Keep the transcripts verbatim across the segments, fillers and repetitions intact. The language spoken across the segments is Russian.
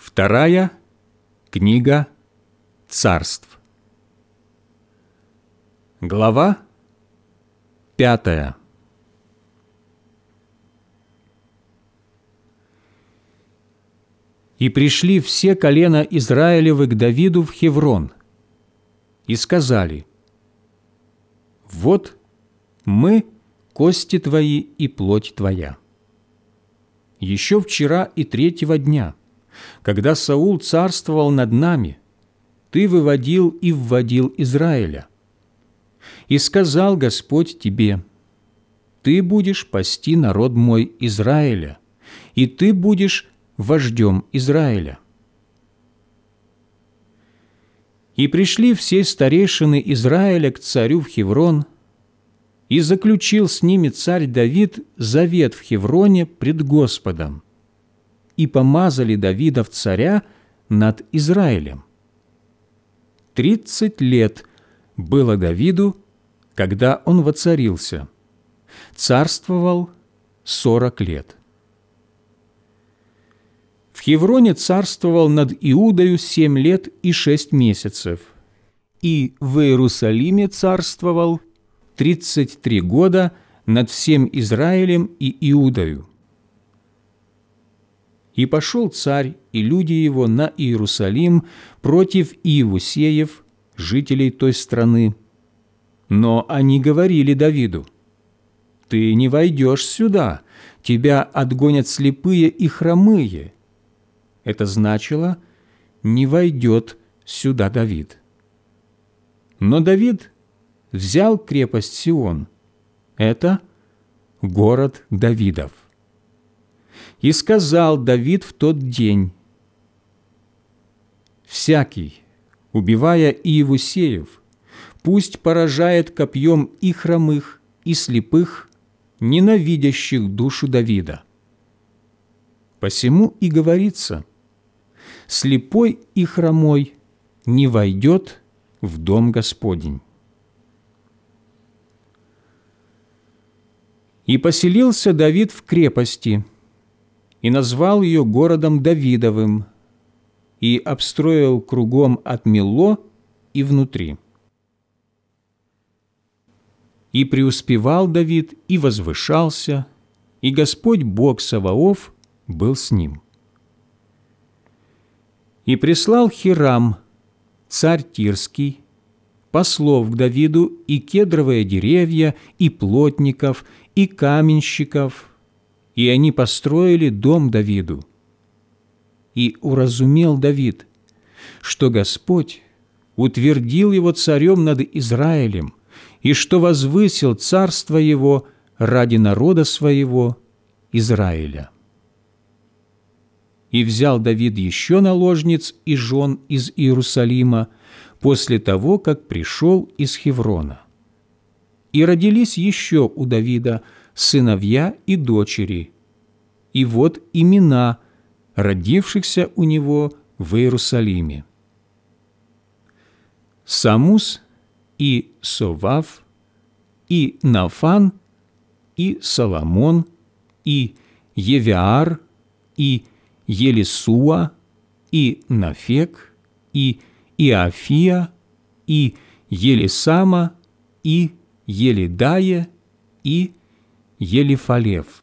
Вторая книга Царств. Глава пятая. И пришли все колена Израилевы к Давиду в Хеврон и сказали: «Вот мы, кости твои и плоть твоя. Еще вчера и третьего дня, когда Саул царствовал над нами, ты выводил и вводил Израиля. И сказал Господь тебе: ты будешь пасти народ мой Израиля, и ты будешь вождем Израиля». И пришли все старейшины Израиля к царю в Хеврон, и заключил с ними царь Давид завет в Хевроне пред Господом, и помазали Давида в царя над Израилем. Тридцать лет было Давиду, когда он воцарился, царствовал сорок лет. В Хевроне царствовал над Иудою семь лет и шесть месяцев, и в Иерусалиме царствовал тридцать три года над всем Израилем и Иудою. И пошел царь и люди его на Иерусалим против Иевусеев, жителей той страны. Но они говорили Давиду: «Ты не войдешь сюда, тебя отгонят слепые и хромые». Это значило: «Не войдет сюда Давид». Но Давид взял крепость Сион, это город Давидов. И сказал Давид в тот день: «Всякий, убивая Иевусеев, пусть поражает копьем и хромых, и слепых, ненавидящих душу Давида». Посему и говорится: «Слепой и хромой не войдет в дом Господень». И поселился Давид в крепости, и назвал ее городом Давидовым, и обстроил кругом от Милло и внутри. И преуспевал Давид, и возвышался, и Господь Бог Саваоф был с ним. И прислал Хирам, царь Тирский, послов к Давиду и кедровые деревья, и плотников, и каменщиков, и они построили дом Давиду. И уразумел Давид, что Господь утвердил его царем над Израилем, и что возвысил царство его ради народа своего Израиля. И взял Давид еще наложниц и жен из Иерусалима после того, как пришел из Хеврона. И родились еще у Давида сыновья и дочери, и вот имена родившихся у него в Иерусалиме: Самус и Совав, и Нафан, и Соломон, и Евиар, и Елисуа, и Нафек, и Иофия, и Елисама, и Елидая, и Елифалев.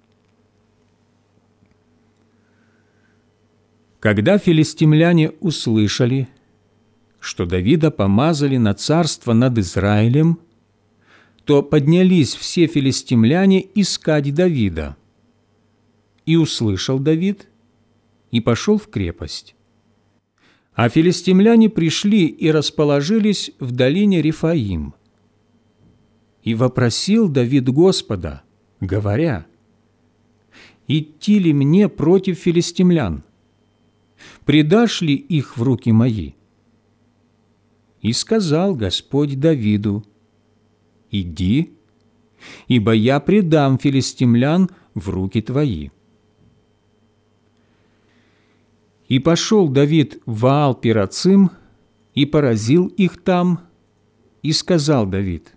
Когда филистимляне услышали, что Давида помазали на царство над Израилем, то поднялись все филистимляне искать Давида. И услышал Давид, и пошел в крепость. А филистимляне пришли и расположились в долине Рефаим. И вопросил Давид Господа, говоря: «Идти ли мне против филистимлян? Предашь ли их в руки мои?» И сказал Господь Давиду: «Иди, ибо я предам филистимлян в руки твои». И пошел Давид в Ваал-Пирацим и поразил их там, и сказал Давид: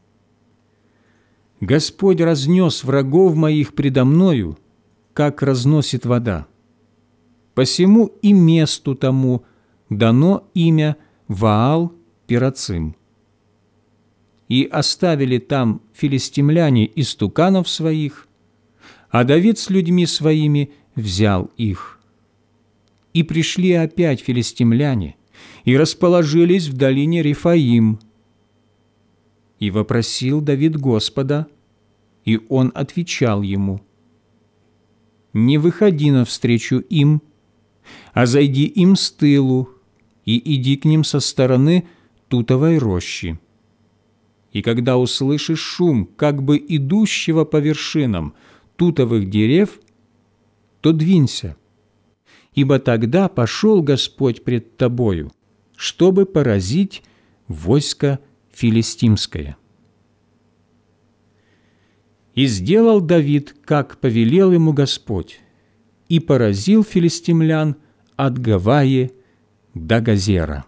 «Господь разнес врагов моих предо мною, как разносит вода. посему и месту тому дано имя Ваал-Перацим. И оставили там филистимляне истуканов своих, а Давид с людьми своими взял их. И пришли опять филистимляне, и расположились в долине Рефаим. И вопросил Давид Господа, и он отвечал ему: «Не выходи навстречу им, а зайди им с тылу, и иди к ним со стороны тутовой рощи. И когда услышишь шум, как бы идущего по вершинам тутовых дерев, то двинься, ибо тогда пошел Господь пред тобою, чтобы поразить войско филистимское». И сделал Давид, как повелел ему Господь, и поразил филистимлян от Гаваи до Газера.